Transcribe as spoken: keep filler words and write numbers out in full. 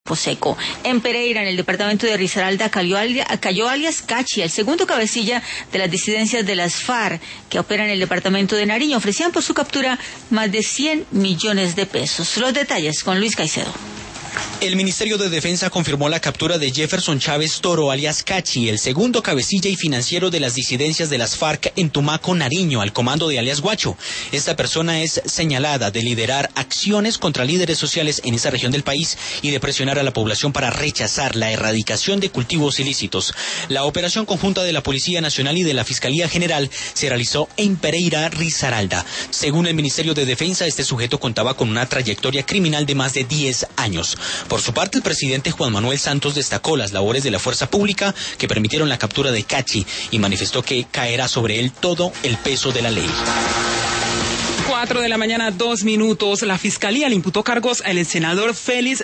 Poseco. En Pereira, en el departamento de Risaralda, cayó, cayó alias Cachi, el segundo cabecilla de las disidencias de las FARC que operan en el departamento de Nariño. Ofrecían por su captura más de cien millones de pesos. Los detalles con Luis Caicedo. El Ministerio de Defensa confirmó la captura de Jefferson Chávez Toro, alias Cachi, el segundo cabecilla y financiero de las disidencias de las FARC en Tumaco, Nariño, al comando de alias Guacho. Esta persona es señalada de liderar acciones contra líderes sociales en esa región del país y de presionar a la población para rechazar la erradicación de cultivos ilícitos. La operación conjunta de la Policía Nacional y de la Fiscalía General se realizó en Pereira, Risaralda. Según el Ministerio de Defensa, este sujeto contaba con una trayectoria criminal de más de diez años. Por su parte, el presidente Juan Manuel Santos destacó las labores de la fuerza pública que permitieron la captura de Cachi y manifestó que caerá sobre él todo el peso de la ley. Cuatro de la mañana, dos minutos. La Fiscalía le imputó cargos al senador Félix